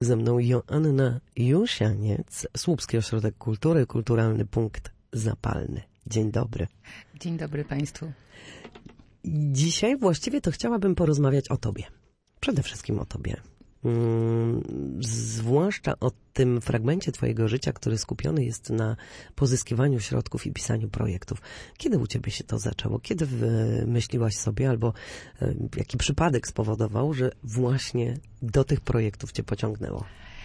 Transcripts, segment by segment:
Ze mną Joanna Jusianiec, Słupski Ośrodek Kultury, Kulturalny Punkt Zapalny. Dzień dobry. Dzień dobry Państwu. Dzisiaj właściwie to chciałabym porozmawiać o Tobie. Przede wszystkim o Tobie. Zwłaszcza o tym fragmencie Twojego życia, który skupiony jest na pozyskiwaniu środków i pisaniu projektów. Kiedy u Ciebie się to zaczęło? Kiedy wymyśliłaś sobie, albo jaki przypadek spowodował, że właśnie do tych projektów Cię pociągnęło?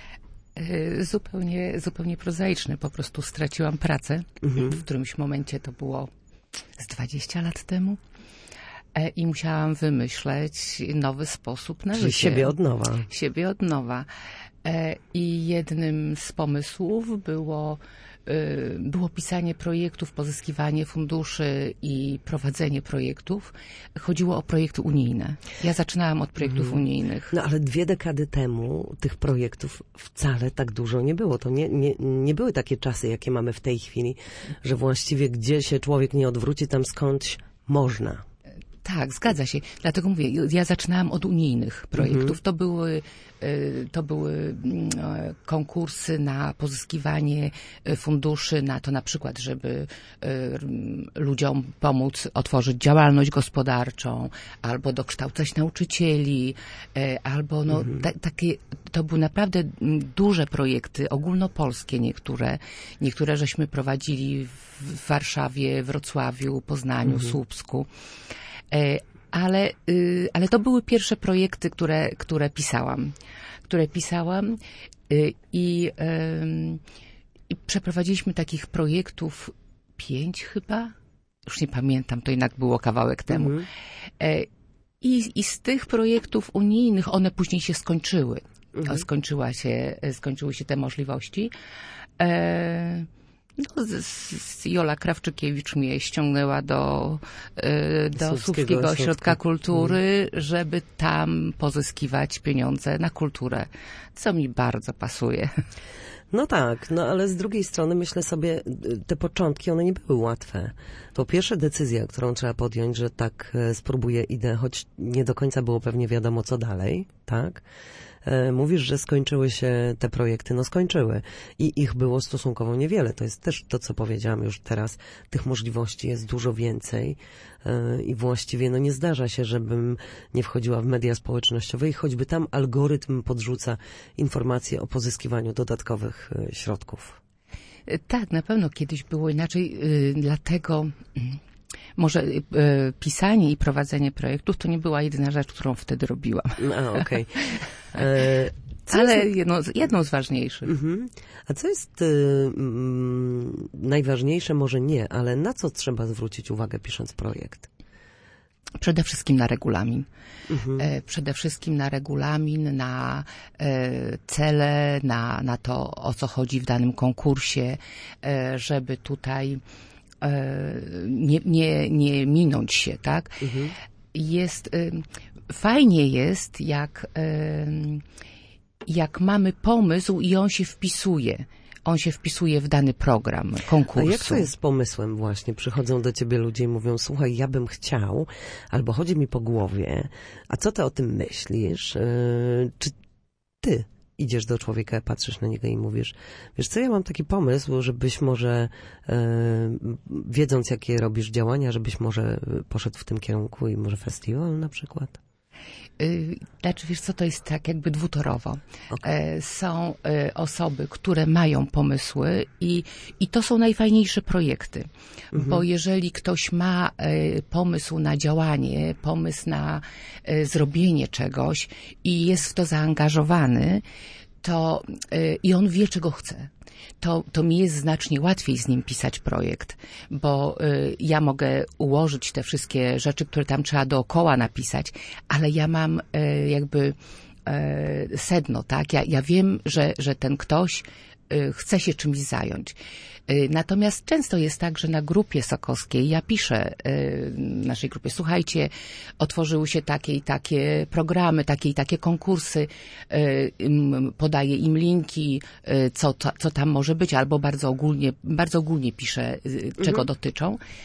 Zupełnie prozaiczne. Po prostu straciłam pracę. W którymś momencie, to było z 20 lat temu. I musiałam wymyśleć nowy sposób na życie. Siebie od nowa. Siebie od nowa. I jednym z pomysłów było pisanie projektów, pozyskiwanie funduszy i prowadzenie projektów. Chodziło o projekty unijne. Ja zaczynałam od projektów unijnych. No ale 2 dekady temu tych projektów wcale tak dużo nie było. To nie były takie czasy, jakie mamy w tej chwili, że właściwie gdzie się człowiek nie odwróci, tam skądś można. Tak, zgadza się. Dlatego mówię, ja zaczynałam od unijnych projektów. To były konkursy na pozyskiwanie funduszy na to na przykład, żeby ludziom pomóc otworzyć działalność gospodarczą, albo dokształcać nauczycieli, albo to były naprawdę duże projekty, ogólnopolskie niektóre żeśmy prowadzili w Warszawie, Wrocławiu, Poznaniu, Słupsku. Ale to były pierwsze projekty, które pisałam. I przeprowadziliśmy takich projektów 5 chyba. Już nie pamiętam, to jednak było kawałek temu. I z tych projektów unijnych one później się skończyły. Skończyły się te możliwości. Jola Krawczykiewicz mnie ściągnęła do Słupskiego Ośrodka Kultury, żeby tam pozyskiwać pieniądze na kulturę, co mi bardzo pasuje. No tak, ale z drugiej strony myślę sobie, te początki, one nie były łatwe. To pierwsza decyzja, którą trzeba podjąć, że tak spróbuję, idę, choć nie do końca było pewnie wiadomo, co dalej, tak? Mówisz, że skończyły się te projekty. No skończyły. I ich było stosunkowo niewiele. To jest też to, co powiedziałam już teraz. Tych możliwości jest dużo więcej i właściwie nie zdarza się, żebym nie wchodziła w media społecznościowe i choćby tam algorytm podrzuca informacje o pozyskiwaniu dodatkowych środków. Tak, na pewno kiedyś było inaczej. Dlatego może pisanie i prowadzenie projektów to nie była jedyna rzecz, którą wtedy robiłam. Okej. Ale jedną z ważniejszych. A co jest najważniejsze? Może nie, ale na co trzeba zwrócić uwagę, pisząc projekt? Przede wszystkim na regulamin. Przede wszystkim na regulamin, na cele, na to, o co chodzi w danym konkursie, żeby tutaj nie minąć się, tak? Fajnie jest, jak mamy pomysł i on się wpisuje. On się wpisuje w dany program konkursu. A jak to jest z pomysłem właśnie? Przychodzą do ciebie ludzie i mówią, słuchaj, ja bym chciał, albo chodzi mi po głowie, a co ty o tym myślisz? Czy ty idziesz do człowieka, patrzysz na niego i mówisz, wiesz co, ja mam taki pomysł, żebyś może, wiedząc jakie robisz działania, żebyś może poszedł w tym kierunku i może festiwal na przykład? Znaczy, wiesz co, to jest tak jakby dwutorowo. Są osoby, które mają pomysły i to są najfajniejsze projekty. Bo jeżeli ktoś ma pomysł na działanie, pomysł na zrobienie czegoś i jest w to zaangażowany, to i on wie, czego chce. To mi jest znacznie łatwiej z nim pisać projekt, bo ja mogę ułożyć te wszystkie rzeczy, które tam trzeba dookoła napisać, ale ja mam jakby sedno, tak? Ja wiem, że ten ktoś chce się czymś zająć. Natomiast często jest tak, że na grupie sokowskiej ja piszę naszej grupie, słuchajcie, otworzyły się takie i takie programy, takie i takie konkursy, podaję im linki, co tam może być, albo bardzo ogólnie piszę, czego dotyczą.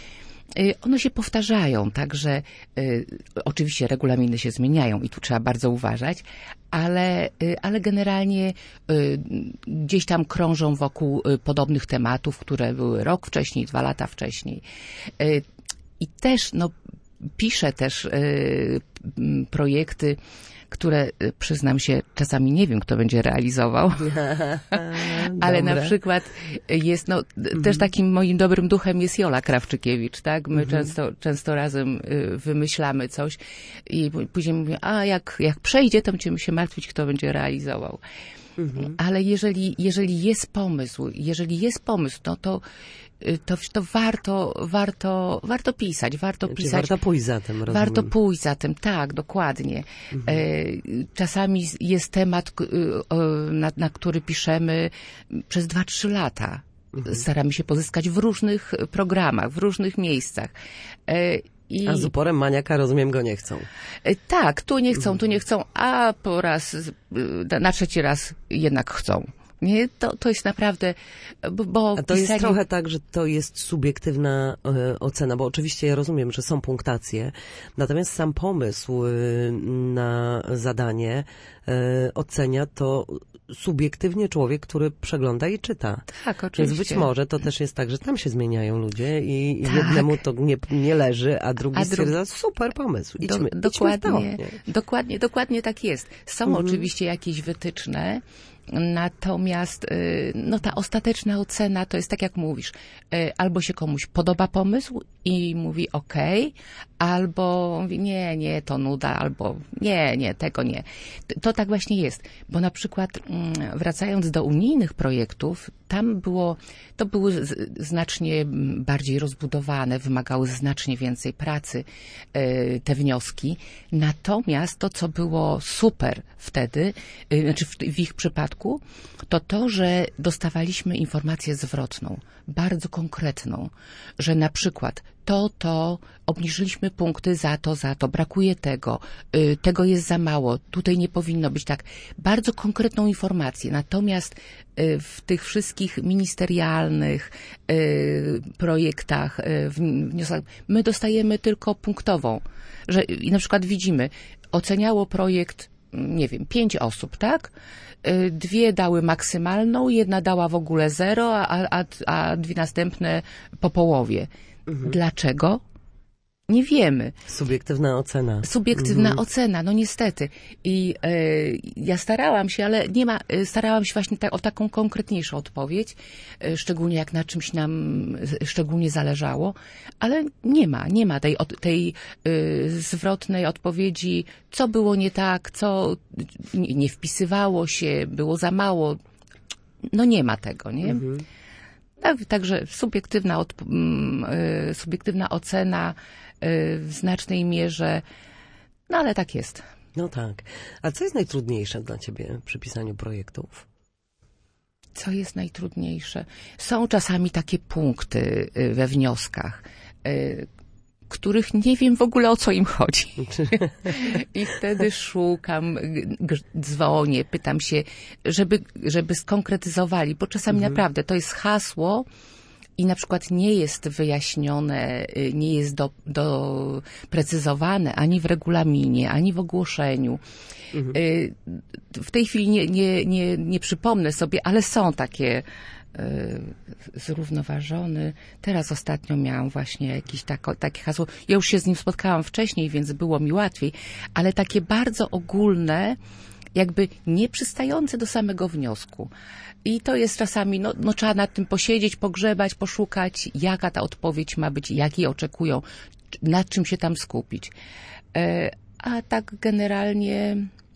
One się powtarzają, także oczywiście regulaminy się zmieniają i tu trzeba bardzo uważać, ale generalnie gdzieś tam krążą wokół podobnych tematów, które były rok wcześniej, 2 lata wcześniej. I też, piszę też projekty, które, przyznam się, czasami nie wiem, kto będzie realizował, ale na przykład jest, też takim moim dobrym duchem jest Jola Krawczykiewicz, tak? My często razem wymyślamy coś i później mówię, a jak przejdzie, to będziemy się martwić, kto będzie realizował. Ale jeżeli jest pomysł, to warto pisać, warto pisać. Warto pójść za tym, rozumiem. Warto pójść za tym, tak, dokładnie. Czasami jest temat, na który piszemy przez 2-3 lata. Staramy się pozyskać w różnych programach, w różnych miejscach. A z uporem maniaka, rozumiem, go nie chcą. Tak, tu nie chcą, a na 3. raz jednak chcą. Nie, to jest naprawdę, bo a to jest trochę tak, że to jest subiektywna ocena, bo oczywiście ja rozumiem, że są punktacje, natomiast sam pomysł na zadanie ocenia to subiektywnie człowiek, który przegląda i czyta. Tak, oczywiście. Więc być może to też jest tak, że tam się zmieniają ludzie i jednemu to nie leży, a drugi stwierdza, super pomysł, idźmy Dokładnie tak jest. Są oczywiście jakieś wytyczne, natomiast ta ostateczna ocena to jest tak, jak mówisz, albo się komuś podoba pomysł i mówi okej, albo mówi nie, to nuda, albo nie, tego nie. To tak właśnie jest, bo na przykład wracając do unijnych projektów, to były znacznie bardziej rozbudowane, wymagały znacznie więcej pracy te wnioski. Natomiast to, co było super wtedy, znaczy w ich przypadku, to, że dostawaliśmy informację zwrotną, bardzo konkretną, że na przykład to obniżyliśmy punkty za to, brakuje tego jest za mało, tutaj nie powinno być tak. Bardzo konkretną informację. Natomiast w tych wszystkich ministerialnych projektach, wnioskach, my dostajemy tylko punktową, że na przykład widzimy, oceniało projekt, 5 osób, tak? 2 dały maksymalną, 1 dała w ogóle 0, a 2 następne po połowie. Dlaczego? Nie wiemy. Subiektywna ocena. Ocena, niestety. I ja starałam się, ale starałam się właśnie o taką konkretniejszą odpowiedź, szczególnie jak na czymś nam szczególnie zależało, ale nie ma tej zwrotnej odpowiedzi, co było nie tak, co nie wpisywało się, było za mało. Nie ma tego, nie? Także subiektywna ocena w znacznej mierze, ale tak jest. No tak. A co jest najtrudniejsze dla ciebie przy pisaniu projektów? Co jest najtrudniejsze? Są czasami takie punkty we wnioskach, których nie wiem w ogóle, o co im chodzi. I wtedy szukam, dzwonię, pytam się, żeby skonkretyzowali, bo czasami naprawdę to jest hasło i na przykład nie jest wyjaśnione, nie jest doprecyzowane ani w regulaminie, ani w ogłoszeniu. W tej chwili nie przypomnę sobie, ale są takie zrównoważony. Teraz ostatnio miałam właśnie jakieś takie hasło. Ja już się z nim spotkałam wcześniej, więc było mi łatwiej, ale takie bardzo ogólne, jakby nie przystające do samego wniosku. I to jest czasami, trzeba nad tym posiedzieć, pogrzebać, poszukać, jaka ta odpowiedź ma być, jakiej oczekują, nad czym się tam skupić. A tak generalnie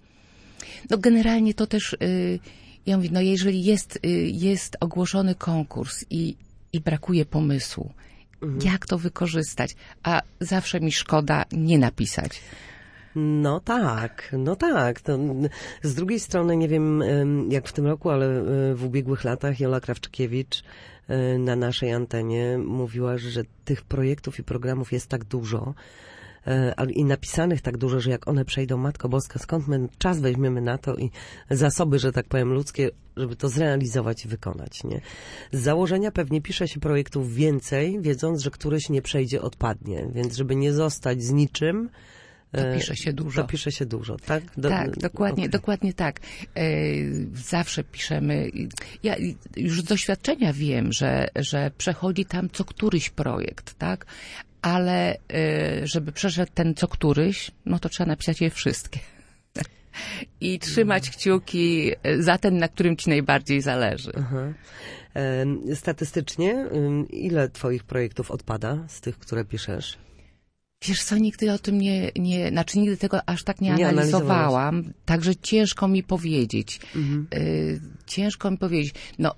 to też ja mówię, jeżeli jest ogłoszony konkurs i brakuje pomysłu, jak to wykorzystać? A zawsze mi szkoda nie napisać. No tak. To z drugiej strony, nie wiem jak w tym roku, ale w ubiegłych latach Jola Krawczykiewicz na naszej antenie mówiła, że tych projektów i programów jest tak dużo, i napisanych tak dużo, że jak one przejdą, Matko Boska, skąd my czas weźmiemy na to i zasoby, że tak powiem, ludzkie, żeby to zrealizować i wykonać, nie? Z założenia pewnie pisze się projektów więcej, wiedząc, że któryś nie przejdzie, odpadnie, więc żeby nie zostać z niczym, to pisze się dużo. To pisze się dużo, tak? Tak, dokładnie tak. Zawsze piszemy. Ja już z doświadczenia wiem, że przechodzi tam co któryś projekt, tak? Ale żeby przeszedł ten co któryś, no to trzeba napisać je wszystkie. I trzymać kciuki za ten, na którym ci najbardziej zależy. Aha. Statystycznie, ile twoich projektów odpada z tych, które piszesz? Wiesz co, nigdy o tym nigdy tego aż tak nie analizowałam, także ciężko mi powiedzieć. Ciężko mi powiedzieć. No,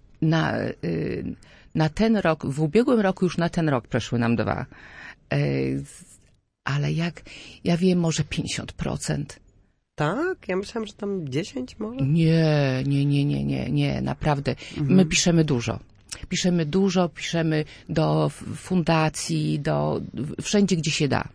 na ten rok, w ubiegłym roku już na ten rok przeszły nam 2. Ale ja wiem, może 50%. Tak? Ja myślałam, że tam 10 może? Nie, naprawdę. My piszemy dużo. Piszemy do fundacji, wszędzie, gdzie się da.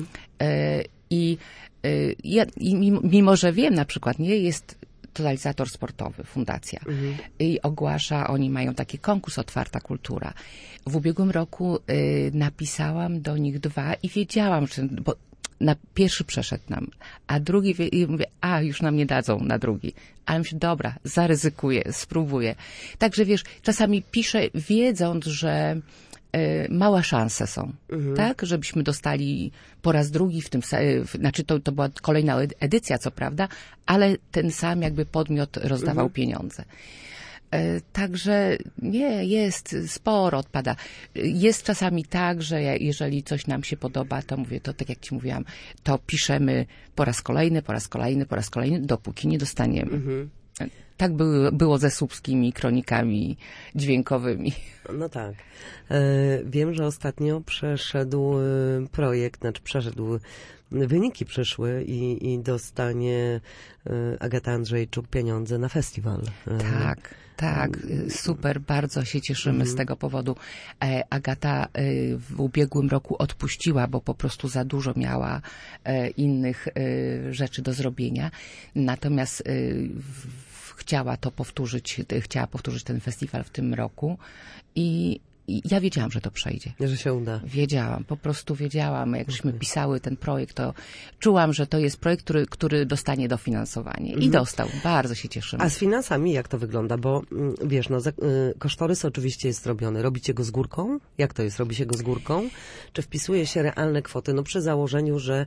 Mimo, że wiem, na przykład, nie jest totalizator sportowy, fundacja. I ogłasza, oni mają taki konkurs Otwarta Kultura. W ubiegłym roku napisałam do nich 2 i wiedziałam, że na pierwszy przeszedł nam, a drugi, i mówię, już nam nie dadzą na drugi. Ale myślę, dobra, zaryzykuję, spróbuję. Także wiesz, czasami piszę wiedząc, że małe szanse są, tak? Żebyśmy dostali po raz drugi znaczy to była kolejna edycja, co prawda, ale ten sam jakby podmiot rozdawał pieniądze. Także jest sporo odpada. Jest czasami tak, że jeżeli coś nam się podoba, to mówię, to tak jak ci mówiłam, to piszemy po raz kolejny, dopóki nie dostaniemy. Tak było ze słupskimi kronikami dźwiękowymi. No tak. Wiem, że ostatnio przeszedł projekt, wyniki przyszły i dostanie Agata Andrzejczuk pieniądze na festiwal. Tak, super, bardzo się cieszymy z tego powodu. Agata w ubiegłym roku odpuściła, bo po prostu za dużo miała innych rzeczy do zrobienia. Natomiast chciała powtórzyć ten festiwal w tym roku i ja wiedziałam, że to przejdzie. Że się uda. Po prostu wiedziałam. Jak żeśmy pisały ten projekt, to czułam, że to jest projekt, który dostanie dofinansowanie. I dostał. Bardzo się cieszymy. A z finansami jak to wygląda? Bo wiesz, kosztorys oczywiście jest robiony. Robicie go z górką? Jak to jest? Robi się go z górką? Czy wpisuje się realne kwoty? No przy założeniu, że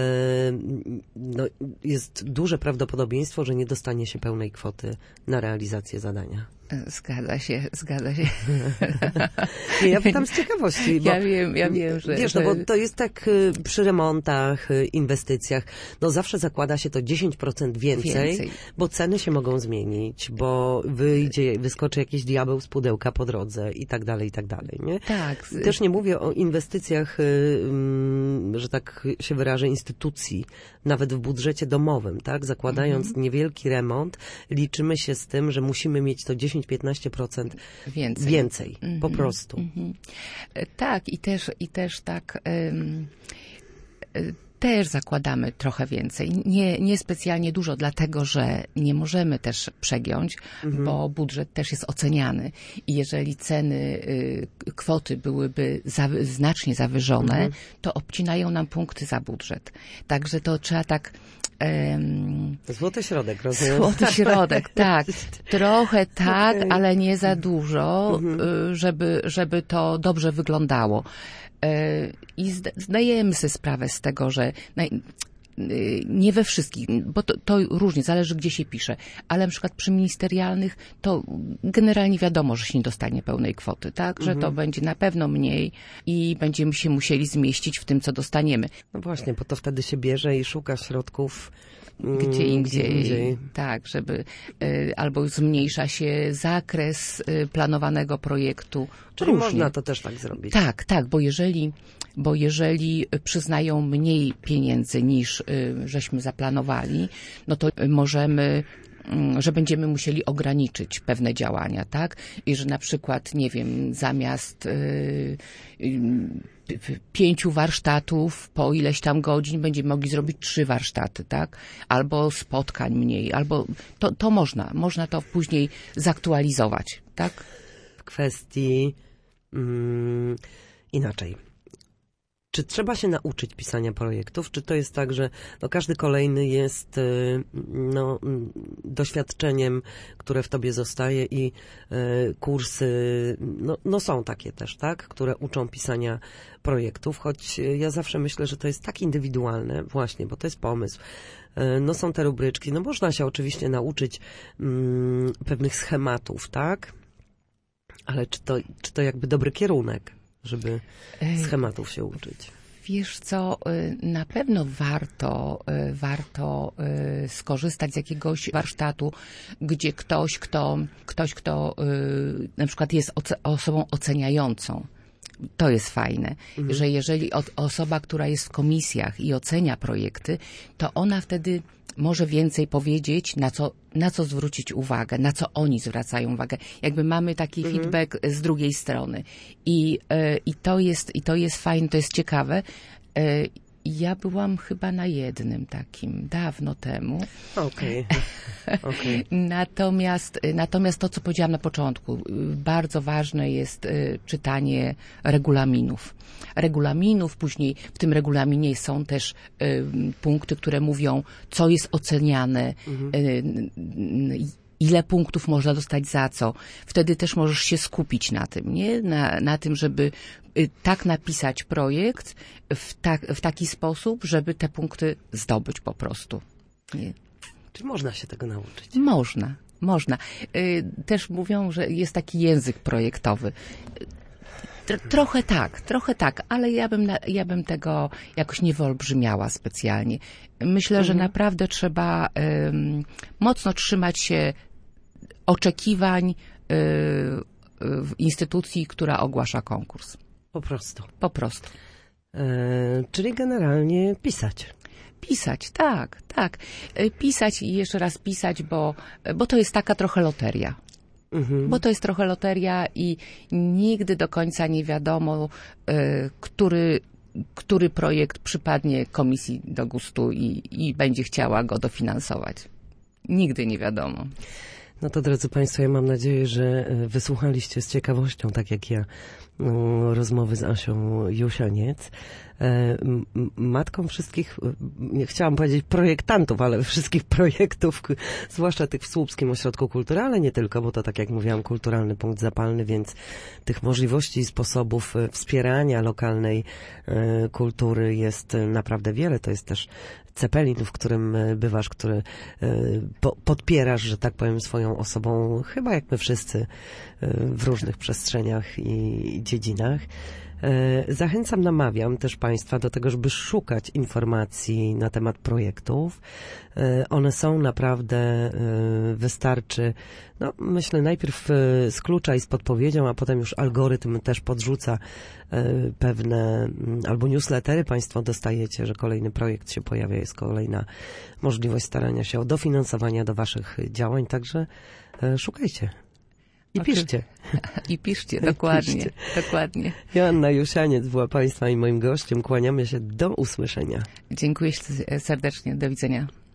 jest duże prawdopodobieństwo, że nie dostanie się pełnej kwoty na realizację zadania. Zgadza się. Ja pytam z ciekawości. Bo, ja wiem, że... Wiesz, bo to jest tak przy remontach, inwestycjach, zawsze zakłada się to 10% więcej, bo ceny się mogą zmienić, bo wyskoczy jakiś diabeł z pudełka po drodze i tak dalej, nie? Tak. Też nie mówię o inwestycjach, że tak się wyrażę, instytucji, nawet w budżecie domowym, tak? Zakładając niewielki remont, liczymy się z tym, że musimy mieć to 10-15% więcej. Po prostu. Tak, i też tak też zakładamy trochę więcej. Nie specjalnie dużo, dlatego że nie możemy też przegiąć, bo budżet też jest oceniany. I jeżeli ceny, kwoty byłyby znacznie zawyżone, to obcinają nam punkty za budżet. Także to trzeba tak... Złoty środek, rozumiem. Złoty środek, tak. Trochę tak, ale nie za dużo, żeby to dobrze wyglądało. I zdajemy sobie sprawę z tego, że nie we wszystkich, bo to różnie, zależy gdzie się pisze, ale na przykład przy ministerialnych to generalnie wiadomo, że się nie dostanie pełnej kwoty, tak? Że to będzie na pewno mniej i będziemy się musieli zmieścić w tym, co dostaniemy. No właśnie, bo to wtedy się bierze i szuka środków gdzie indziej. Tak, żeby albo zmniejsza się zakres planowanego projektu. Czyli można to też tak zrobić. Tak, bo jeżeli przyznają mniej pieniędzy niż żeśmy zaplanowali, no to możemy że będziemy musieli ograniczyć pewne działania, tak? I że na przykład, nie wiem, zamiast 5 warsztatów po ileś tam godzin będziemy mogli zrobić 3 warsztaty, tak? Albo spotkań mniej, albo to można to później zaktualizować, tak? W kwestii inaczej. Czy trzeba się nauczyć pisania projektów? Czy to jest tak, że każdy kolejny jest doświadczeniem, które w tobie zostaje i kursy, są takie też, tak? Które uczą pisania projektów, choć ja zawsze myślę, że to jest tak indywidualne właśnie, bo to jest pomysł. Są te rubryczki, można się oczywiście nauczyć pewnych schematów, tak? Ale czy to jakby dobry kierunek, żeby schematów się uczyć? Wiesz co, na pewno warto skorzystać z jakiegoś warsztatu, gdzie ktoś, kto na przykład jest osobą oceniającą. To jest fajne, że jeżeli osoba, która jest w komisjach i ocenia projekty, to ona wtedy może więcej powiedzieć, na co zwrócić uwagę, na co oni zwracają uwagę. Jakby mamy taki feedback z drugiej strony. I to jest fajne, to jest ciekawe. Ja byłam chyba na jednym takim dawno temu. Okej. Natomiast to, co powiedziałam na początku, bardzo ważne jest czytanie regulaminów. Później w tym regulaminie są też punkty, które mówią, co jest oceniane, ile punktów można dostać za co. Wtedy też możesz się skupić na tym, nie? Na tym, żeby tak napisać projekt w taki sposób, żeby te punkty zdobyć po prostu. Nie? Czy można się tego nauczyć? Można. Też mówią, że jest taki język projektowy. Trochę tak, ale ja bym tego jakoś nie wyolbrzymiała specjalnie. Myślę, że naprawdę trzeba mocno trzymać się oczekiwań w instytucji, która ogłasza konkurs. Po prostu. Czyli generalnie pisać. Pisać, tak. Pisać i jeszcze raz pisać, bo to jest taka trochę loteria. Bo to jest trochę loteria i nigdy do końca nie wiadomo, który projekt przypadnie komisji do gustu i będzie chciała go dofinansować. Nigdy nie wiadomo. No to drodzy Państwo, ja mam nadzieję, że wysłuchaliście z ciekawością, tak jak ja, rozmowy z Asią Jusianiec, matką wszystkich, nie chciałam powiedzieć projektantów, ale wszystkich projektów, zwłaszcza tych w Słupskim Ośrodku Kultury, ale nie tylko, bo to, tak jak mówiłam, kulturalny punkt zapalny, więc tych możliwości i sposobów wspierania lokalnej kultury jest naprawdę wiele. To jest też Cepelin, w którym bywasz, który podpierasz, że tak powiem, swoją osobą, chyba jak my wszyscy, w różnych przestrzeniach i dziedzinach. Zachęcam, namawiam też Państwa do tego, żeby szukać informacji na temat projektów. One są naprawdę, wystarczy, myślę najpierw z klucza i z podpowiedzią, a potem już algorytm też podrzuca pewne, albo newslettery Państwo dostajecie, że kolejny projekt się pojawia, jest kolejna możliwość starania się o dofinansowanie do Waszych działań, także szukajcie. I piszcie. I piszcie, dokładnie. Dokładnie. Joanna Jusianiec była Państwa i moim gościem. Kłaniamy się, do usłyszenia. Dziękuję serdecznie, do widzenia.